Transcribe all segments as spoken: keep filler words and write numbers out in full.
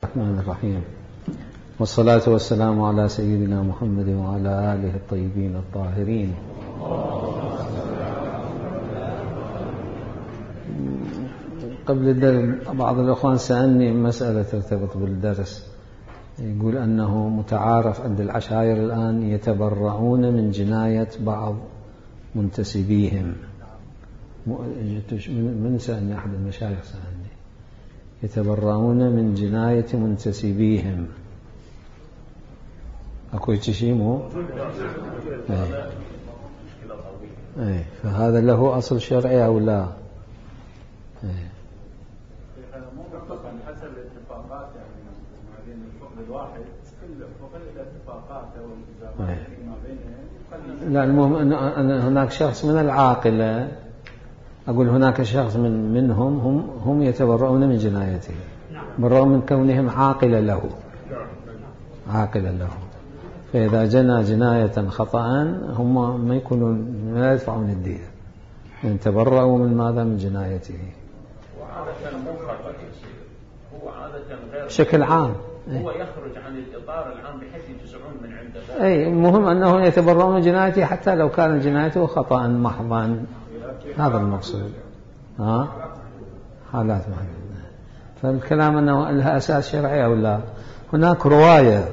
الرحمن الرحيم، والصلاة والسلام على سيدنا محمد وعلى آله الطيبين الطاهرين. قبل الدرس بعض الأخوان سألني مسألة ترتبط بالدرس، يقول أنه متعارف عند العشائر الآن يتبرؤون من جناية بعض منتسبيهم. من سألني أحد المشايخ سألني يتبرؤون من جناية منتسبيهم. أكو شيء مو أي. أي. فهذا له أصل شرعي أو لا؟ أي. مو مطلقا حسب الاتفاقات، يعني ما بين الفقد الواحد كل فقد الاتفاقات او الالتزامات ما بينهم. لا، المهم أن هناك شخص من العاقلة، أقول هناك شخص من منهم هم هم يتبرؤون من جنايته بالرغم من كونهم عاقلة له عاقلة له فإذا جنى جناية خطأ هم ما يكونون لا يدفعون الدية، يعني تبرؤوا من ماذا؟ من جنايته. وعادة مو خطأ، هو عادة غير بشكل عام هو يخرج عن الإطار العام بحيث يجزعون من عنده. أي المهم أنه يتبرؤون من جنايته حتى لو كان جنايته خطأ محضا، هذا المقصود. ها حالات محدودة. فالكلام أنه لها أساس شرعي أو لا. هناك رواية،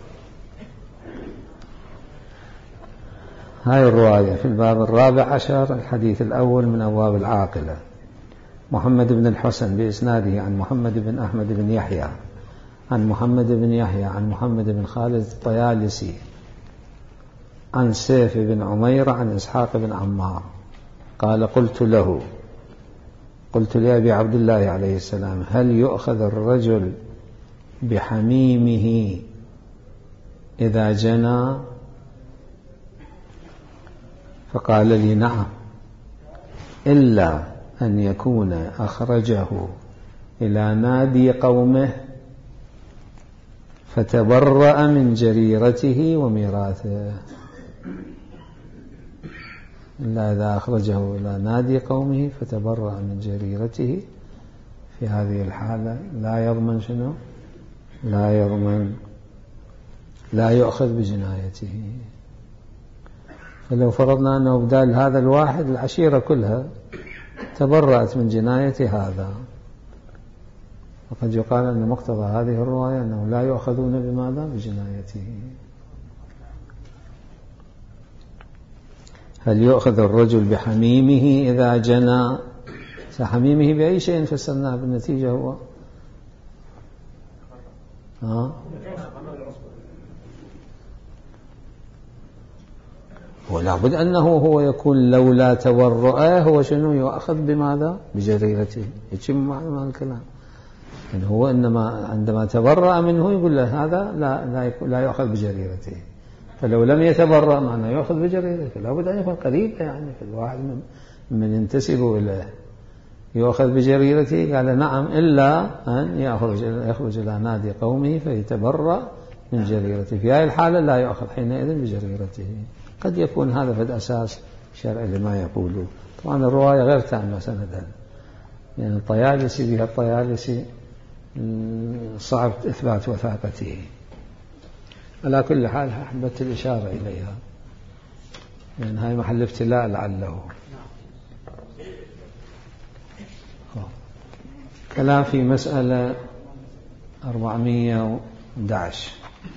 هاي الرواية في الباب الرابع عشر الحديث الأول من أبواب العاقلة. محمد بن الحسن بإسناده عن محمد بن أحمد بن يحيى عن محمد بن يحيى عن محمد بن خالد الطيالسي عن سيف بن عمير عن إسحاق بن عمار قال قلت له قلت لأبي عبد الله عليه السلام هل يؤخذ الرجل بحميمه إذا جنى؟ فقال لي نعم، إلا أن يكون أخرجه إلى نادي قومه فتبرأ من جريرته وميراثه. إلا إذا أخرجه إلى نادي قومه فتبرأ من جريرته، في هذه الحالة لا يضمن شنو؟ لا يضمن لا يؤخذ بجنايته. فلو فرضنا أنه بدال هذا الواحد العشيرة كلها تبرأت من جناية هذا، وقد يقال أن مقتضى هذه الرواية أنه لا يؤخذون بماذا؟ بجنايته. هل يؤخذ الرجل بحميمه إذا جنى؟ حميمه بأي شيء فسرناه بالنتيجة هو ها؟ ولا بد أنه هو يكون لولا تورؤه هو شنو يؤخذ بماذا؟ بجريرته. يتم معنى الكلام يعني هو إنما عندما تبرأ منه يقول له هذا لا لا, لا يؤخذ بجريرته. فلو لم يتبرأ معناه يأخذ بجريرته، لا بد أن يكون قريب، يعني في الواحد من, من ينتسب إليه يأخذ بجريرته. قال نعم، إلا أن يخرج يخرج إلى نادي قومه فيتبرأ من جريرته، في هذه الحالة لا يأخذ حينئذ بجريرته. قد يكون هذا في الأساس شرعي لما يقوله. طبعا الرواية غير تامة سندا، يعني الطيالسي بها الطيالسي صعب إثبات وثاقته. على كل حال أحببت الإشارة إليها، لأن يعني هاي محل ابتلاء لعله. كلام في مسألة أربعمائة وأحد عشر.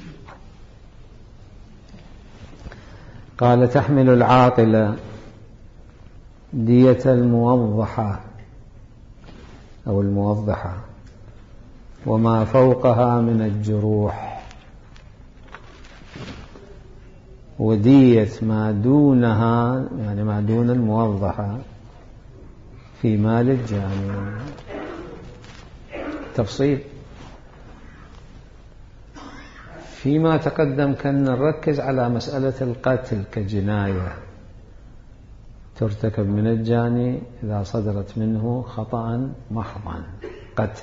قال تحمل العاقلة دية الموضحة أو الموضحة وما فوقها من الجروح، ودية ما دونها يعني ما دون الموضحة في مال الجاني. تفصيل فيما تقدم كان نركز على مسألة القتل كجناية ترتكب من الجاني إذا صدرت منه خطأ محضا قتل،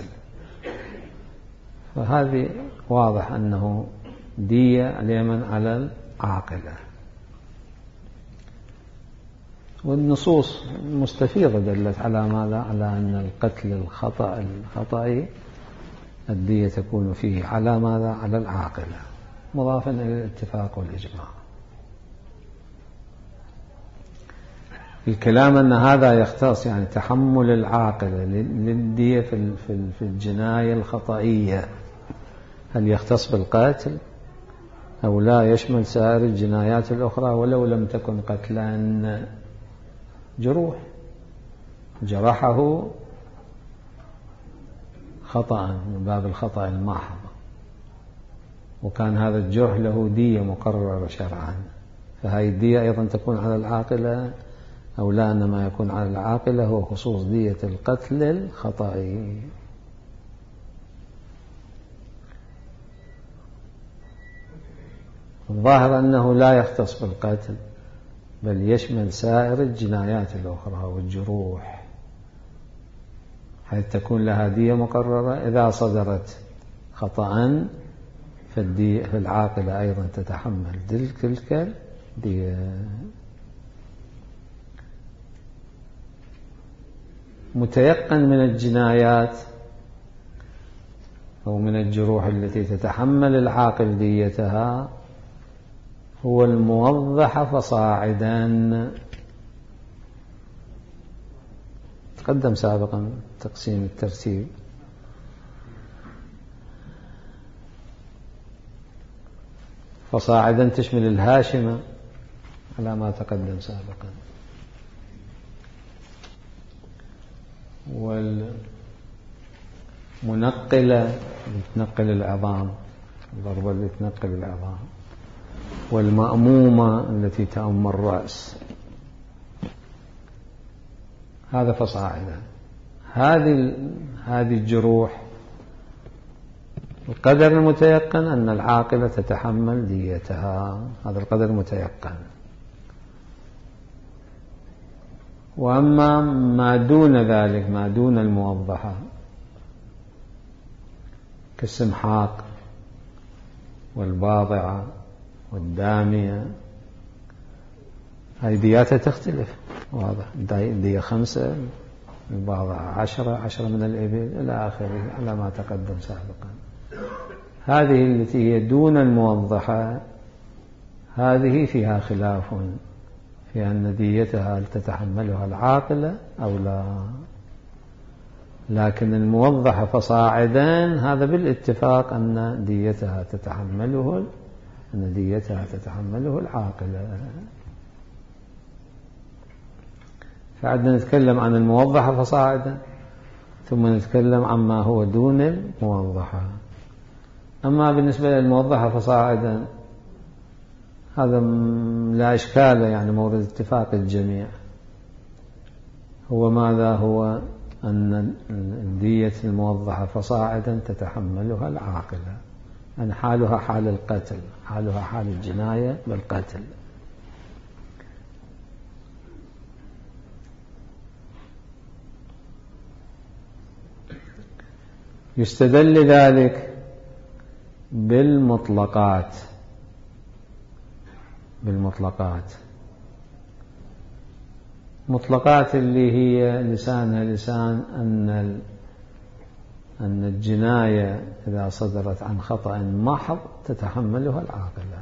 فهذه واضح أنه دية اليمن على العاقلة. والنصوص المستفيضة دلت على ماذا؟ على أن القتل الخطأ الخطأي الدية تكون فيه على ماذا؟ على العاقلة، مضافا إلى الاتفاق والإجماع. الكلام أن هذا يختص يعني تحمل العاقلة للدية في الجناية الخطئية، هل يختص بالقتل أو لا يشمل سائر الجنايات الأخرى ولو لم تكن قتلا؟ جروح، جرحه خطأ من باب الخطأ المحض، وكان هذا الجرح له دية مقررة شرعا، فهذه الدية أيضا تكون على العاقلة أو لا؟ إنما يكون على العاقلة هو خصوص دية القتل الخطئي. الظاهر أنه لا يختص بالقتل بل يشمل سائر الجنايات الأخرى والجروح، حيث تكون لها دية مقررة. إذا صدرت خطأ فالدية في العاقلة أيضا تتحمل تلك الدية. متيقن من الجنايات أو من الجروح التي تتحمل العاقل ديتها هو الموضح فصاعدا. تقدم سابقا تقسيم الترتيب. فصاعدا تشمل الهاشمة على ما تقدم سابقا، والمنقلة تنقل العظام، الضربة التي تنقل العظام، والمأمومة التي تأم الرأس. هذا فصاعدا. هذه هذه الجروح القدر المتيقن أن العاقلة تتحمل ديتها، هذا القدر المتيقن. وأما ما دون ذلك، ما دون الموضحة كالسمحاق والباضعة والدامية، هذه دياتها تختلف، واضح، دية خمسة، الباضعة عشرة، عشرة من الإبل إلى آخره على ما تقدم سابقا. هذه التي هي دون الموضحة هذه فيها خلاف في أن ديتها هل تتحملها العاقلة أو لا، لكن الموضحة فصاعدا هذا بالاتفاق أن ديتها تتحمله أن ديتها تتحمله العاقلة. فعندنا نتكلم عن الموضحة فصاعدا ثم نتكلم عما هو دون الموضحة. أما بالنسبة للموضحة فصاعدا هذا لا إشكال، يعني مورد اتفاق الجميع هو ماذا؟ هو أن الدية الموضحة فصاعدا تتحملها العاقلة، أن حالها حال القتل، حالها حال الجناية بالقتل. يستدل ذلك بالمطلقات بالمطلقات مطلقات اللي هي لسانها لسان أن أن الجناية إذا صدرت عن خطأ محض تتحملها العاقلة،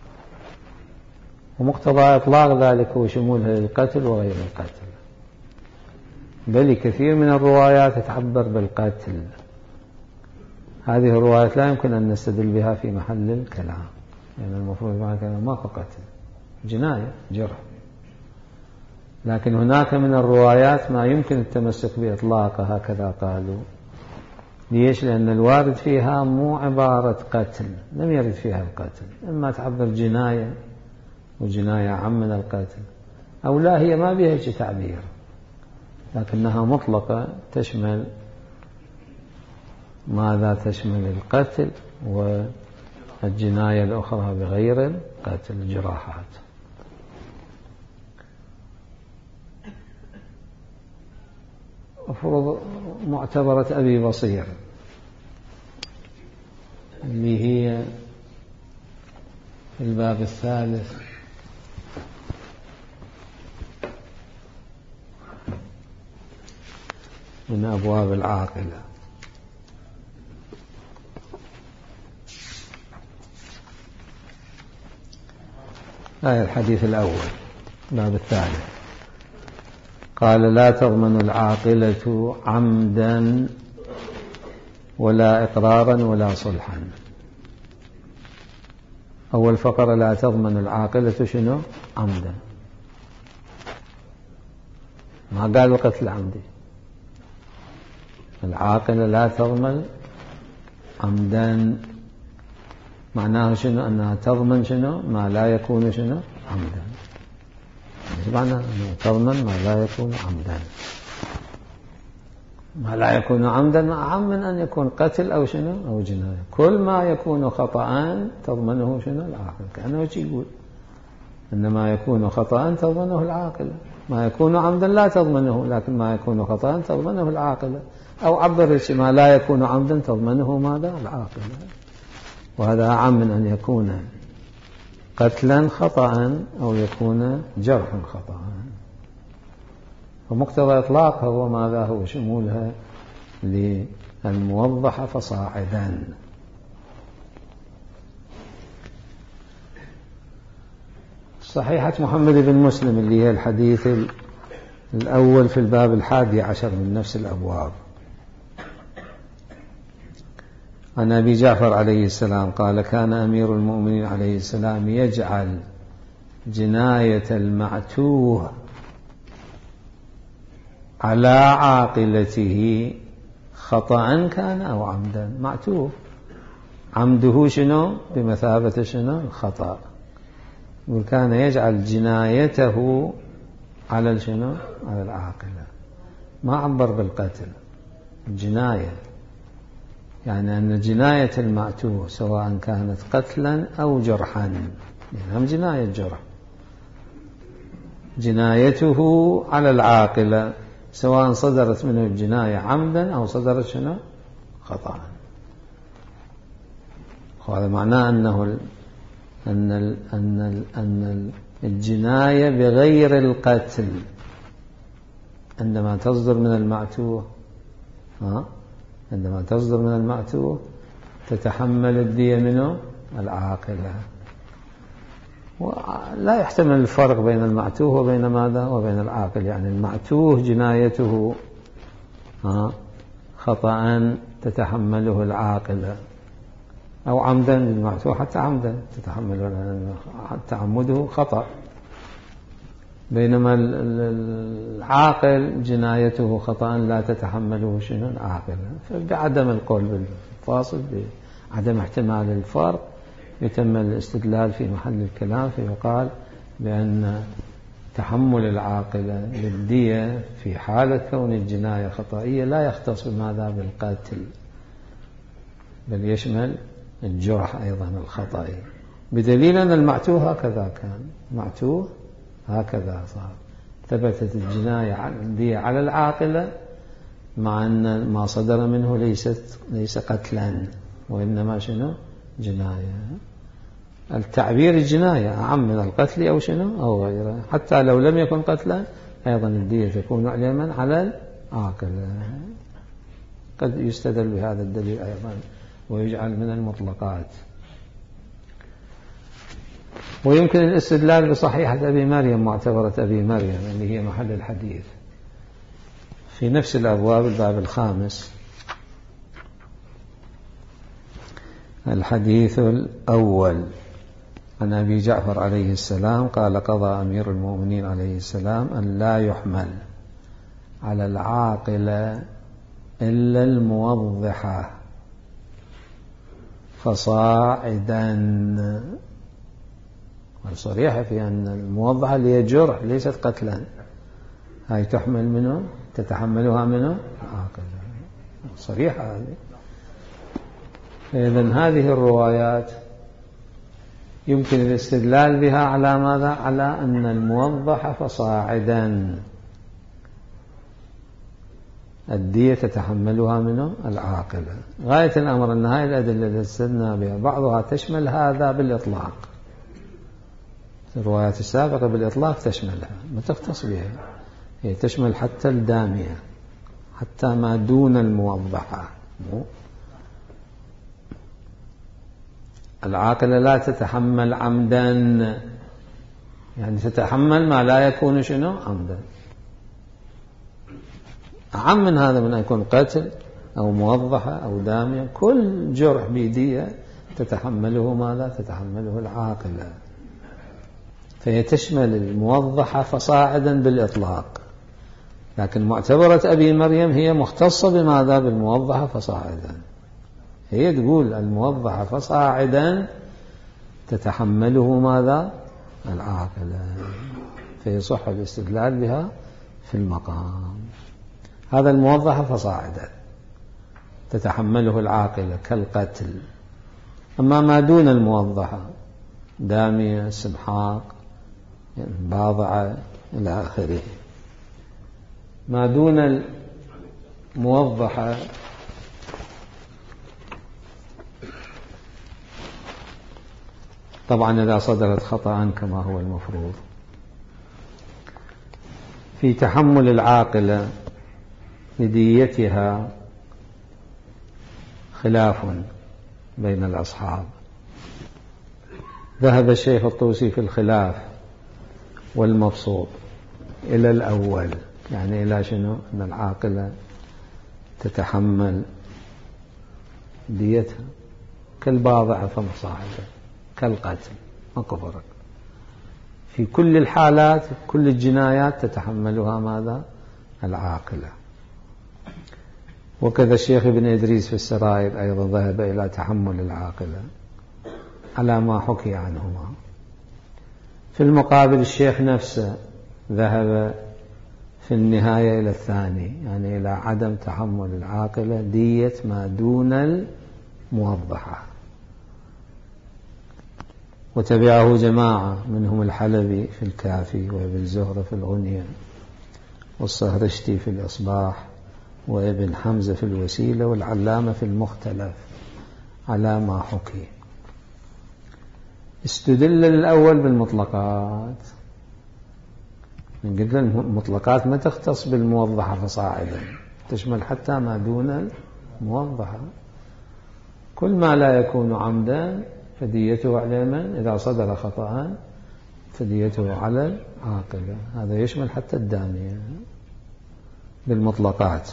ومقتضى إطلاق ذلك هو شمولها للقتل وغير القتل، بل كثير من الروايات تعبر بالقتل. هذه الروايات لا يمكن أن نستدل بها في محل الكلام، لأن يعني المفروض مع الكلام ما هو قتل، جناية، جرح. لكن هناك من الروايات ما يمكن التمسك بإطلاقها هكذا قالوا. ليش؟ لأن الوارد فيها مو عبارة قتل، لم يرد فيها القتل، إما تعبر جناية وجناية عم من القتل، أو لا هي ما بها شيء تعبير، لكنها مطلقة تشمل ماذا؟ تشمل القتل والجناية الأخرى بغير القتل، الجراحات. أفرض معتبرة أبي بصير اللي هي في الباب الثالث من أبواب العاقلة. هذا الحديث الأول باب الثالث. قال لا تضمن العاقلة عمدا ولا إقرارا ولا صلحا. أول فقرة لا تضمن العاقلة شنو؟ عمدا، ما قالوا قتل عمدي. العاقلة لا تضمن عمدا معناه شنو؟ أنها تضمن شنو؟ ما لا يكون شنو؟ عمدا. ايش معنى أنها تضمن ما لا يكون عمدا؟ ما لا يكون عمدا أعم من أن يكون قتل أو شنو؟ أو جناية. كل ما يكون خطأ تضمنه شنو؟ العاقل. كأنه يقول أن ما يكون خطأ تضمنه العاقلة، ما يكون عمدا لا تضمنه، لكن ما يكون خطأ تضمنه العاقلة. أو عبر ما لا يكون عمدا تضمنه ماذا؟ العاقلة. وهذا أعم من أن يكون قتلا خطأ أو يكون جرحا خطأ. ومقتضى إطلاقها هو ماذا؟ هو شمولها للموضح فصاعدا. صحيحة محمد بن مسلم اللي هي الحديث الأول في الباب الحادي عشر من نفس الأبواب، عن أبي جعفر عليه السلام قال كان أمير المؤمنين عليه السلام يجعل جناية المعتوه على عاقلته خطأ كان أو عمدا. معتوه عمده شنو؟ بمثابة شنو؟ الخطأ. وكان يجعل جنايته على شنو؟ على العاقلة. ما عبر بالقتل، الجناية يعني أن جناية المعتوه سواء كانت قتلا أو جرحا، يعني هم جناية جرح، جنايته على العاقلة سواء صدرت منه الجناية عمدا أو صدرت شنو؟ خطأ. وهذا معناه أنه ال أن ال أن ال أن الجناية بغير القتل عندما تصدر من المعتوه ها عندما تصدر من المعتوه تتحمل الدية منه العاقلة. ولا يحتمل الفرق بين المعتوه وبين ماذا؟ وبين العاقل. يعني المعتوه جنايته ها خطأ تتحمله العاقلة، أو عمدا المعتوه حتى عمدا تتحمله، تعمده خطأ. بينما العاقل جنايته خطأ لا تتحمله شنو؟ العاقلة. فبعدم القول بالفاصل، بعدم احتمال الفرق، يتم الاستدلال في محل الكلام فيقال بأن تحمل العاقلة للدية في حالة كون الجناية خطأية لا يختص بماذا؟ بالقتل، بل يشمل الجرح أيضا الخطأي، بدليل أن المعتوه هكذا كان، معتوه هكذا صار، ثبتت الجناية الدية على العاقلة مع أن ما صدر منه ليست ليس قتلا وإنما شنو؟ جناية. التعبير الجناية أعم من القتل أو شنو؟ أو غيره. حتى لو لم يكن قتلا أيضا الدية تكون علما على العاقلة. قد يستدل بهذا الدليل أيضا ويجعل من المطلقات. ويمكن الاستدلال بصحيحة أبي مريم معتبرة أبي مريم اللي هي محل الحديث في نفس الأبواب الباب الخامس. الحديث الأول عن أبي جعفر عليه السلام قال قضى أمير المؤمنين عليه السلام أن لا يحمل على العاقلة إلا الموضحة فصاعدا. والصريحة في أن الموضحة اللي هي جرح ليست قتلا، هاي تحمل منه تتحملها منه عاقلة، صريحة هذه. إذن هذه الروايات يمكن الاستدلال بها على ماذا؟ على أن الموضح فصاعدا الدية تتحملها منه العاقلة. غاية الأمر أن هذه الأدلة التي استدلنا بها بعضها تشمل هذا بالإطلاق، الروايات السابقة بالإطلاق تشملها، ما تختص بها، هي تشمل حتى الدامية، حتى ما دون الموضحة. العاقلة لا تتحمل عمدا يعني تتحمل ما لا يكون شنو عمدا. أعم من هذا، من أن يكون قتل أو موضحة أو دامية، كل جرح بيدية تتحمله ماذا؟ تتحمله العاقلة. فهي تشمل الموضحة فصاعدا بالإطلاق، لكن معتبرة أبي مريم هي مختصة بماذا؟ بالموضحة فصاعدا. هي تقول الموضحة فصاعدا تتحمله ماذا؟ العاقلة، فيصح الاستدلال بها في المقام. هذا الموضحة فصاعدا تتحمله العاقلة كالقتل. أما ما دون الموضحة، دامية، سمحاق، باضعة إلى آخره، ما دون الموضحة طبعا إذا صدرت خطأ كما هو المفروض. في تحمل العاقلة لديتها خلاف بين الأصحاب. ذهب الشيخ الطوسي في الخلاف والمبسوط إلى الأول، يعني إلى شنو؟ أن العاقلة تتحمل ديتها كالباضعة فمصاعدة كالقتل، ماكو فرق. في كل الحالات، كل الجنايات تتحملها ماذا؟ العاقلة. وكذا الشيخ ابن إدريس في السرائر أيضا ذهب إلى تحمل العاقلة على ما حكي عنهما. في المقابل الشيخ نفسه ذهب في النهاية إلى الثاني، يعني إلى عدم تحمل العاقلة دية ما دون الموضحة. وتبعه جماعة منهم الحلبي في الكافي، وابن زهرة في الغنية، والصهرشتي في الإصباح، وابن حمزة في الوسيلة، والعلامة في المختلف على ما حكي. استدل الأول بالمطلقات، من قلت المطلقات ما تختص بالموضحة فصاعدا، تشمل حتى ما دون الموضحة. كل ما لا يكون عمدا فديته على من؟ إذا صدر خطأ فديته على العاقلة. هذا يشمل حتى الدامية بالمطلقات.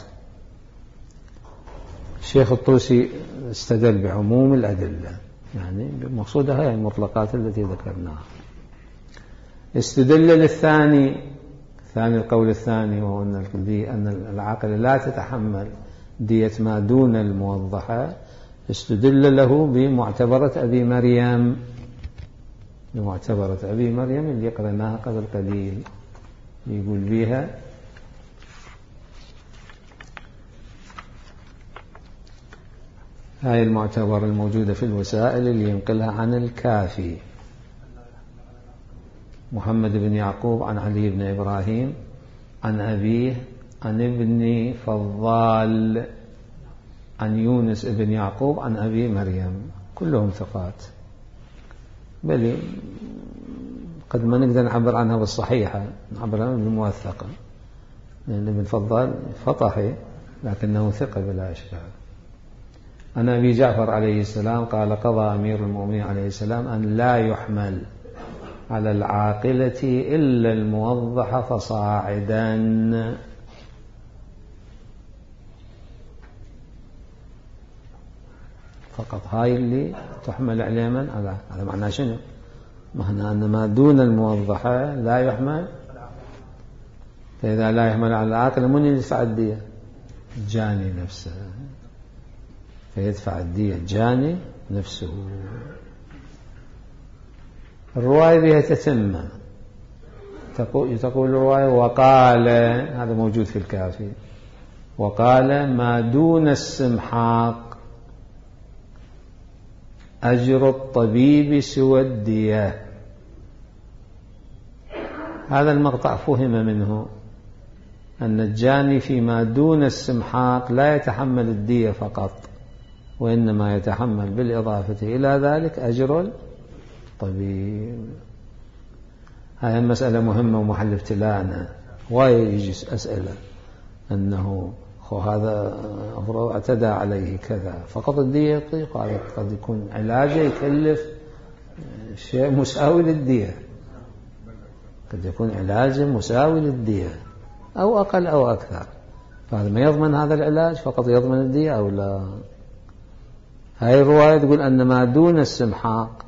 الشيخ الطوسي استدل بعموم الأدلة، يعني مقصودها هي المطلقات التي ذكرناها. استدل للثاني، ثاني القول الثاني، وهو أن العاقلة لا تتحمل دية ما دون الموضحة. استدل له بمعتبرة أبي مريم، بمعتبرة أبي مريم اللي قرأناها قبل قليل، يقول بها هاي المعتبرة الموجودة في الوسائل اللي ينقلها عن الكافي. محمد بن يعقوب عن علي بن إبراهيم عن أبيه عن ابن فضال عن يونس بن يعقوب عن أبي مريم، كلهم ثقات، بل قد ما نقدر نعبر عنها بالصحيحة، نعبر عنها بالموثقة، لأن ابن فضال فطحي لكنه ثقة بلا إشكال. عن أبي جعفر عليه السلام قال: قضى أمير المؤمنين عليه السلام أن لا يحمل على العاقلة إلا الموضح فصاعدا. فقط هاي اللي تحمل عليه من؟ على هذا معناه شنو؟ معناه أن ما دون الموضحة لا يحمل. فإذا لا يحمل على العاقلة من يدفع الدية؟ الجاني نفسه، فيدفع الدية الجاني نفسه. الرواية بها تتمة، تقول, تقول الرواية: وقال، هذا موجود في الكافي، وقال: ما دون السمحاق أجر الطبيب سوى الدية. هذا المقطع فهم منه أن الجاني فيما دون السمحاق لا يتحمل الدية فقط، وإنما يتحمل بالإضافة إلى ذلك أجر الطبيب. هذه مسألة مهمة ومحل ابتلاءنا. ويجي أسئلة أنه خو هذا اعتدى عليه كذا فقط الدية يطيق، هذا قد يكون علاجه يكلف شيء مساوي للدية، قد يكون علاج مساوي للدية أو أقل أو أكثر، فهذا ما يضمن هذا العلاج فقط يضمن الدية أو لا. هاي الرواية تقول أن ما دون السمحاق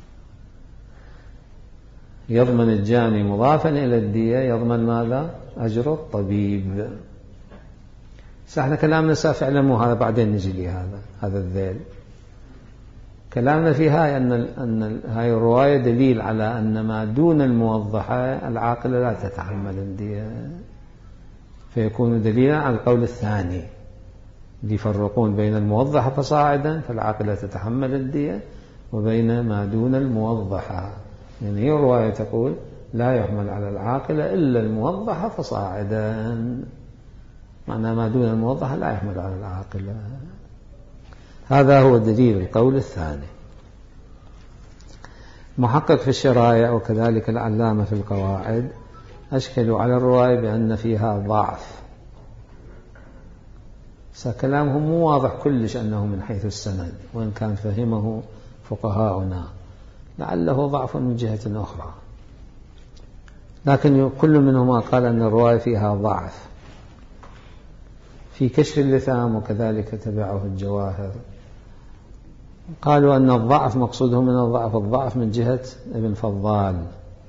يضمن الجاني مضافا إلى الدية، يضمن ماذا؟ أجر الطبيب. ساحنا كلامنا سافعلموا هذا بعدين نجي لي هذا هذا الذيل. كلامنا في هاي أن أن هاي الرواية دليل على أن ما دون الموضحة العاقلة لا تتحمل الدية، فيكون دليلا على القول الثاني اللي يفرقون بين الموضحة فصاعدا فالعاقلة تتحمل الدية وبين ما دون الموضحة. يعني هي الرواية تقول لا يحمل على العاقلة إلا الموضحة فصاعدا، معنى ما دون الموضحة لا يحمل على العاقلة. هذا هو دليل القول الثاني. محقق في الشرايع وكذلك العلامة في القواعد أشكلوا على الرواية بأن فيها ضعف، كلامهم مو واضح كلش أنه من حيث السند، وإن كان فهمه فقهاؤنا لعله ضعف من جهة أخرى، لكن كل منهما قال أن الرواية فيها ضعف. في كشف اللثام وكذلك تبعه الجواهر قالوا أن الضعف مقصودهم من الضعف الضعف من جهة ابن فضال،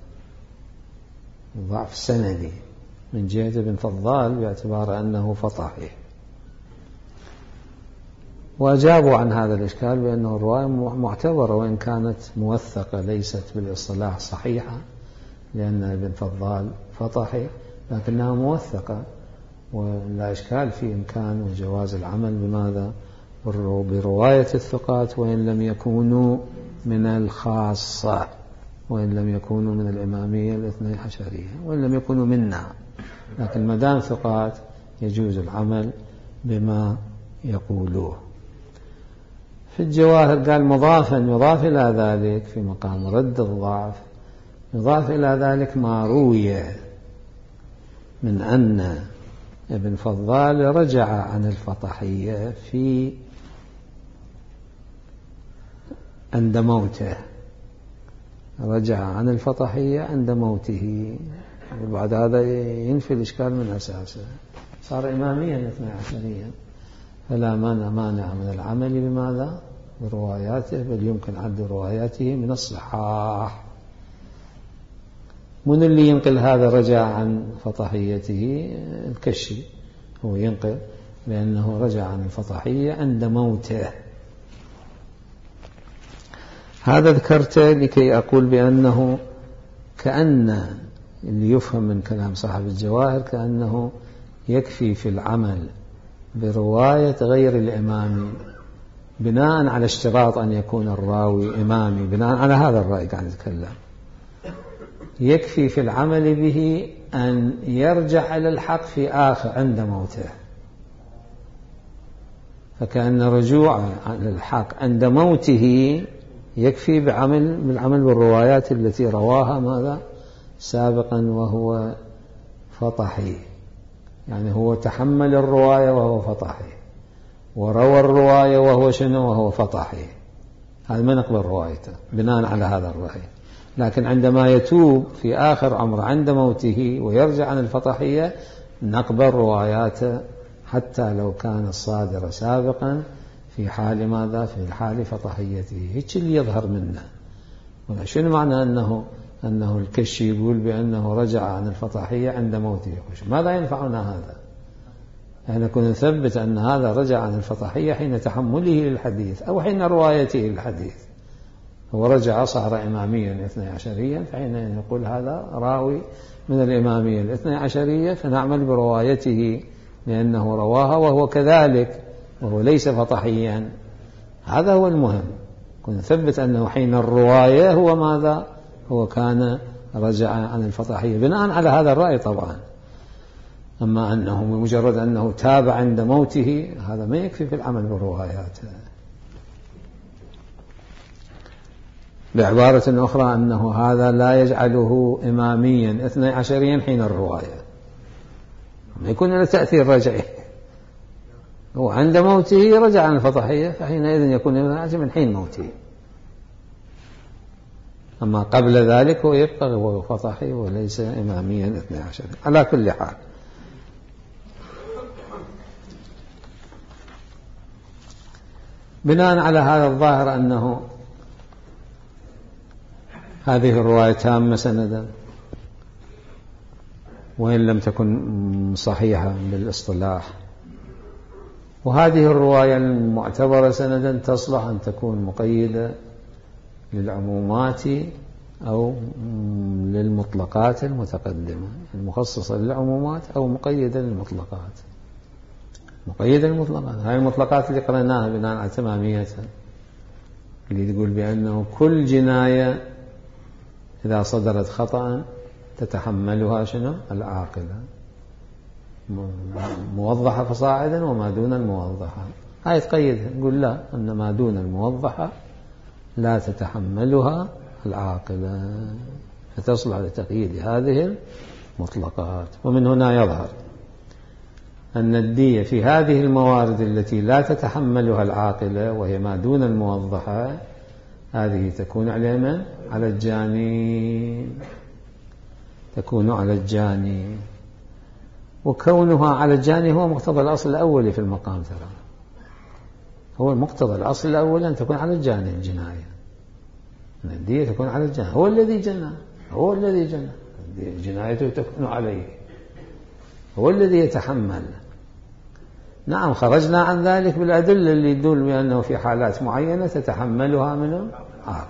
الضعف السندي من جهة ابن فضال باعتبار أنه فطحي، وأجابوا عن هذا الإشكال بأنه الرواية معتبرة وإن كانت موثقة ليست بالاصطلاح صحيحة لأن ابن فضال فطحي، لكنها موثقة ولا إشكال في إمكان وجواز العمل بماذا؟ برواية الثقات وإن لم يكونوا من الخاصة، وإن لم يكونوا من الإمامية الاثني عشرية، وإن لم يكونوا منا، لكن مدام ثقات يجوز العمل بما يقولوه. في الجواهر قال مضافا يضاف إلى ذلك في مقام رد الضعف، يضاف إلى ذلك ما روي من أن ابن فضال رجع عن الفطحية في عند موته، رجع عن الفطحية عند موته، وبعد هذا ينفي الإشكال من أساسه، صار إماميا اثني عشريا، فلا مانع من العمل بماذا؟ برواياته، بل يمكن عد رواياته من الصحاح. من اللي ينقل هذا رجع عن فطحيته؟ الكشي هو ينقل بأنه رجع عن الفطحية عند موته. هذا ذكرته لكي أقول بأنه كأن اللي يفهم من كلام صاحب الجواهر كأنه يكفي في العمل برواية غير الإمام بناء على اشتراط أن يكون الراوي إمامي، بناء على هذا الرأي قاعد يتكلم، يكفي في العمل به أن يرجع إلى الحق في آخر عند موته، فكأن رجوع إلى الحق عند موته يكفي بعمل بالعمل بالروايات التي رواها ماذا سابقا وهو فطحي، يعني هو تحمل الرواية وهو فطحي، وروى الرواية وهو شنو وهو فطحي، هذا ما نقبل روايته بناء على هذا الرأي. لكن عندما يتوب في آخر عمره عند موته ويرجع عن الفطحية نقبل رواياته حتى لو كان الصادر سابقا في حال ماذا؟ في حال فطحيته. هيك اللي يظهر منا. شنو معنى أنه أنه الكشي يقول بأنه رجع عن الفطحية عند موته؟ ماذا ينفعنا هذا؟ يعني كنا نثبت أن هذا رجع عن الفطحية حين تحمله للحديث أو حين روايته للحديث، هو رجع صار إماميا اثني عشريا، فحين نقول هذا راوي من الإمامية الاثني عشرية فنعمل بروايته لأنه رواها وهو كذلك وهو ليس فطحيا. هذا هو المهم، كنا نثبت أنه حين الرواية هو ماذا؟ هو كان رجع عن الفطحية بناء على هذا الرأي طبعا. أما أنه مجرد أنه تاب عند موته هذا ما يكفي في العمل بالروايات. بعبارة أخرى أنه هذا لا يجعله إماميا اثني عشريا حين الرواية، ما يكون له تأثير رجعي، هو عند موته رجع عن الفطحية فحينئذ يكون من حين موته. أما قبل ذلك هو يبقى هو فطحي وليس إماميا اثني عشر. على كل حال بناء على هذا الظاهر أنه هذه الرواية تامة سندا وإن لم تكن صحيحة بالاصطلاح، وهذه الرواية المعتبرة سندا تصلح أن تكون مقيدة للعمومات أو للمطلقات المتقدمة، المخصصة للعمومات أو مقيدة للمطلقات. مقيدة للمطلقات هاي المطلقات اللي قرأناها بناء على تماميتها، اللي تقول بأنه كل جناية إذا صدرت خطأ تتحملها شنو؟ العاقلة، موضحة فصاعدا وما دون الموضحة. هاي تقيدها، نقول لا، أن ما دون الموضحة لا تتحملها العاقلة، فتصلح لتقييد هذه المطلقات. ومن هنا يظهر أن الدية في هذه الموارد التي لا تتحملها العاقلة وهي ما دون الموضحة هذه تكون على من؟ على الجاني، تكون على الجاني. وكونها على الجاني هو مقتضى الأصل الأولي في المقام، ترى هو مقتضى الأصل الأولي أن تكون على الجاني الجناية، أن الدية تكون على الجاني، هو الذي جنى، هو الذي جنى، جنايته تكون عليه، هو الذي يتحمل. نعم خرجنا عن ذلك بالأدلة اللي تدل بأنه في حالات معينة تتحملها من عاقل،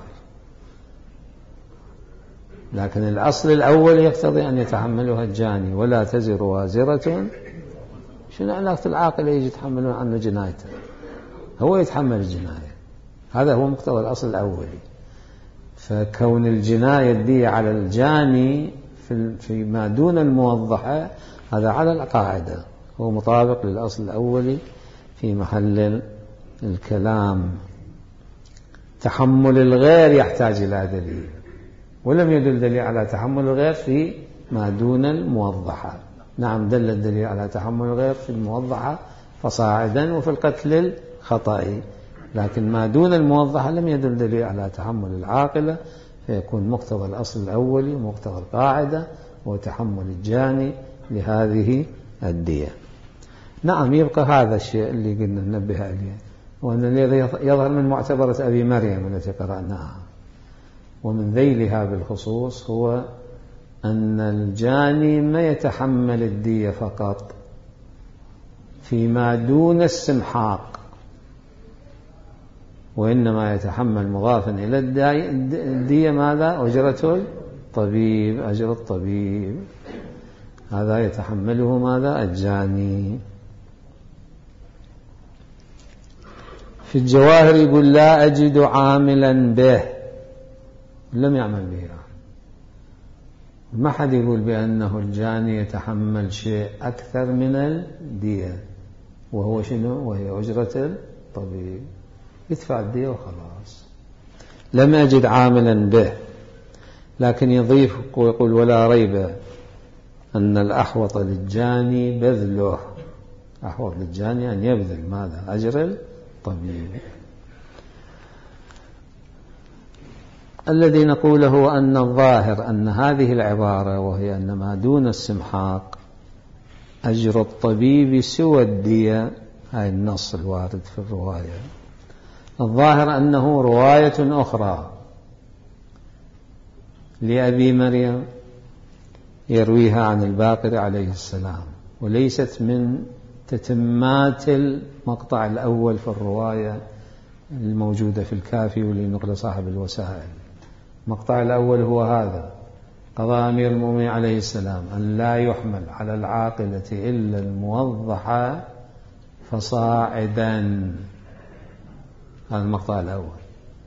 لكن الأصل الأول يقتضي أن يتحملها الجاني، ولا تزر وازرة. شنو علاقة العاقل يجي يتحملون عنه جنايته؟ هو يتحمل الجناية، هذا هو مقتضى الأصل الأولي. فكون الجناية الدية على الجاني في ما دون الموضحة هذا على القاعدة، هو مطابق للأصل الأولي في محل الكلام. تحمل الغير يحتاج إلى دليل، ولم يدل دليل على تحمل الغير في ما دون الموضحة. نعم دل الدليل على تحمل الغير في الموضحة فصاعدا وفي القتل الخطأ، لكن ما دون الموضحة لم يدل دليل على تحمل العاقلة، فيكون مقتضى الأصل الأولي ومقتضى القاعدة وتحمل الجاني لهذه الدية. نعم يبقى هذا الشيء اللي قلنا ننبه عليه، وأن الذي يظهر من معتبرة أبي مريم التي قرأناها ومن ذيلها بالخصوص هو أن الجاني ما يتحمل الدية فقط فيما دون السمحاق، وإنما يتحمل مضافا إلى الدية ماذا؟ أجرة الطبيب، أجر الطبيب هذا يتحمله ماذا؟ الجاني. في الجواهر يقول لا أجد عاملا به، لم يعمل به، ما حد يقول بأنه الجاني يتحمل شيء أكثر من الدية، وهو شنو؟ وهي أجرة الطبيب، يدفع الدية وخلاص. لم أجد عاملا به، لكن يضيف ويقول ولا ريب أن الأحوط للجاني بذله، أحوط للجاني أن يبذل ماذا؟ أجر الطبيب. الذي نقوله أن الظاهر أن هذه العبارة وهي أن ما دون السمحاق أجر الطبيب سوى الدية، هاي النص الوارد في الرواية، الظاهر أنه رواية أخرى لأبي مريم يرويها عن الباقر عليه السلام، وليست من تتمات المقطع الأول في الرواية الموجودة في الكافي ولنقل صاحب الوسائل. المقطع الأول هو هذا: قضى أمير المؤمنين عليه السلام أن لا يحمل على العاقلة إلا الموضحة فصاعدا، هذا المقطع الأول.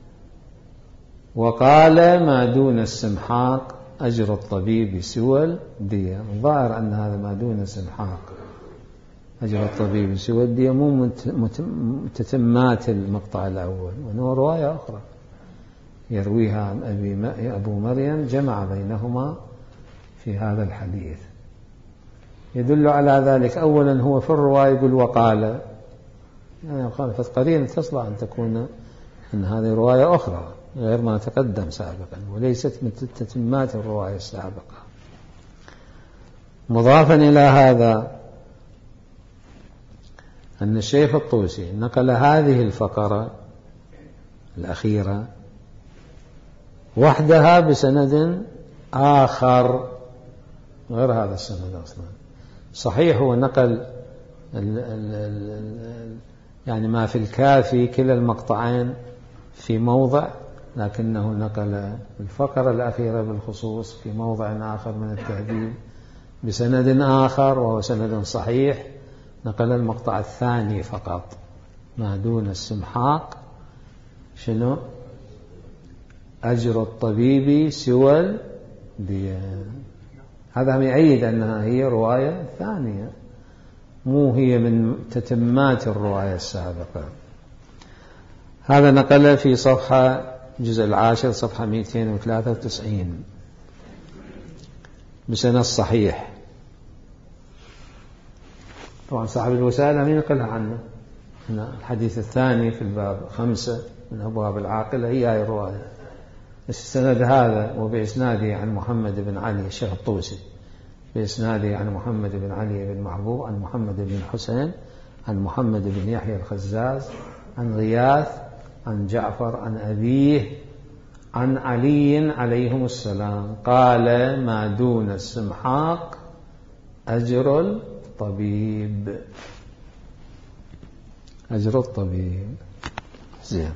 وقال ما دون السمحاق أجر الطبيب سوى الدية، ظاهر أن هذا ما دون السمحاق أجر الطبيب سوى الدية مو متتمات المقطع الأول، وأنه رواية أخرى يرويها عن أبي أبو مريم جمع بينهما في هذا الحديث. يدل على ذلك أولا هو في الرواية يقول وقال، يعني قال فقرين تصلح أن تكون أن هذه رواية أخرى غير ما تقدم سابقا، وليست من تتمات الرواية السابقة. مضافا إلى هذا أن الشيخ الطوسي نقل هذه الفقرة الأخيرة وحدها بسند آخر غير هذا السند أصلا. صحيح هو نقل ال ال ال يعني ما في الكافي كلا المقطعين في موضع، لكنه نقل الفقرة الأخيرة بالخصوص في موضع آخر من التهذيب بسند آخر وهو سند صحيح. نقل المقطع الثاني فقط ما دون السمحاق شنو أجر الطبيب سوى الدية. هذا يؤيد أنها هي رواية ثانية مو هي من تتمات الرواية السابقة. هذا نقل في صفحة جزء العاشر صفحة مئتين وثلاثة وتسعين بسند صحيح. طبعا صاحب الوسائل لم ينقلها عنه. الحديث الثاني في الباب خمسة من أبواب العاقلة هي هاي الرواية. السند هذا وبإسناده عن محمد بن علي الشيخ الطوسي بإسناده عن محمد بن علي بن محبوب عن محمد بن حسين عن محمد بن يحيى الخزاز عن غياث عن جعفر عن أبيه عن علي عليهم السلام قال ما دون السمحاق أجر الطبيب. أجر الطبيب زين.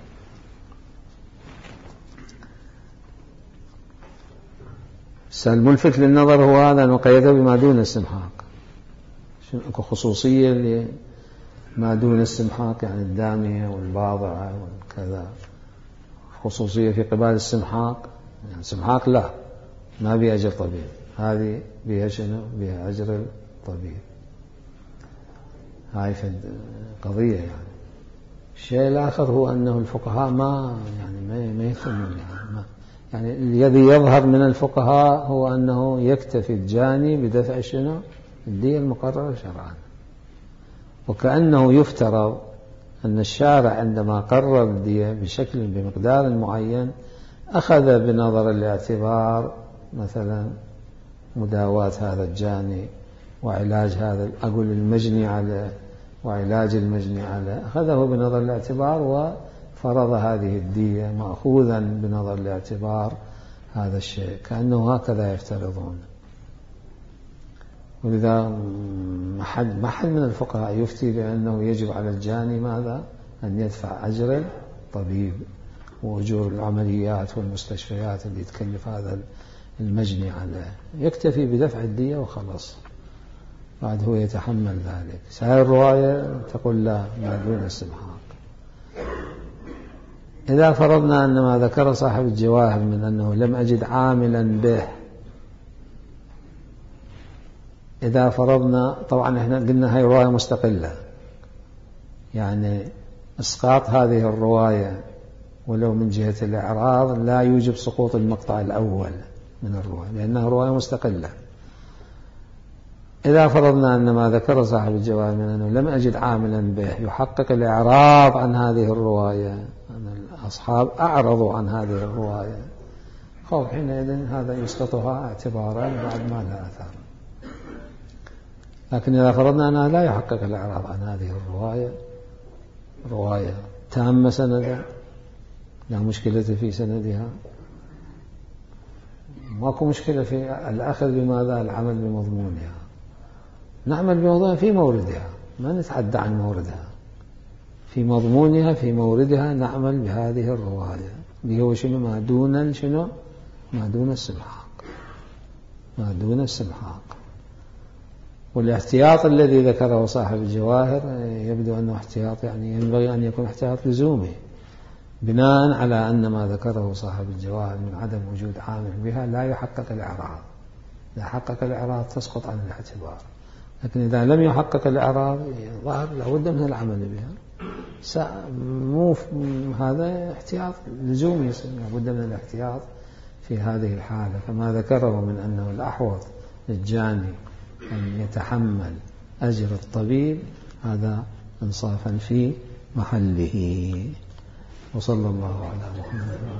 الملفت للنظر هو هذا أنه قيده بما دون السمحاق. شنو أكو خصوصية لما دون السمحاق يعني الدامية والباضعة والكذا، خصوصية في قبال السمحاق يعني السمحاق لا ما بها أجر طبيب، هذه بها شنو بها أجر الطبيب. هاي قضية يعني. الشيء الآخر هو أنه الفقهاء ما يعني ما ما يفهمون يعني ما يعني الذي يظهر من الفقهاء هو أنه يكتفي الجاني بدفع شنو الدية المقررة شرعا، وكأنه يفترض أن الشارع عندما قرر الدية بشكل بمقدار معين أخذ بنظر الاعتبار مثلا مداواة هذا الجاني وعلاج هذا أقول المجني على وعلاج المجني على، أخذه بنظر الاعتبار وفرض هذه الدية مأخوذا بنظر الاعتبار هذا الشيء، كأنه هكذا يفترضون. ولذا ما حد من الفقهاء يفتي بأنه يجب على الجاني ماذا أن يدفع أجر الطبيب وأجور العمليات والمستشفيات اللي تكلف هذا المجني عليه، يكتفي بدفع الدية وخلص، بعد هو يتحمل ذلك. هذه الرواية تقول لا ما دون السمحاق. إذا فرضنا أن ما ذكر صاحب الجواهر من أنه لم أجد عاملا به، إذا فرضنا طبعا إحنا قلنا هاي رواية مستقلة، يعني إسقاط هذه الرواية ولو من جهة الإعراض لا يوجب سقوط المقطع الأول من الرواية لأنها رواية مستقلة. إذا فرضنا أن ما ذكر صاحب الجواهر من أنه لم أجد عاملا به يحقق الإعراض عن هذه الرواية، أن الأصحاب أعرضوا عن هذه الرواية، خب حينئذ هذا يسقطها اعتبارا بعد ما لا أثر. لكن إذا فرضنا أنها لا يحقق الإعراض عن هذه الرواية، رواية تامة سندها لا مشكلة في سندها، ماكو مشكلة في الأخذ بماذا العمل بمضمونها، نعمل بموضوعها في موردها ما نتعدى عن موردها، في مضمونها في موردها نعمل بهذه الرواية اللي هو شنو ما دون شنو ما دون السمحاق ما دون السمحاق. والاحتياط الذي ذكره صاحب الجواهر يبدو أنه احتياط يعني ينبغي أن يكون احتياط لزومي بناء على أن ما ذكره صاحب الجواهر من عدم وجود عامل بها لا يحقق الإعراض، إذا حقق الإعراض تسقط عن الاعتبار، لكن إذا لم يحقق الإعراض ظهر لابد من العمل بها. مو هذا احتياط لزومي لابد من الاحتياط في هذه الحالة. فما ذكره من أنه الأحوط للجاني أن يتحمل أجر الطبيب هذا إنصافا في محله. وصلى الله على محمد.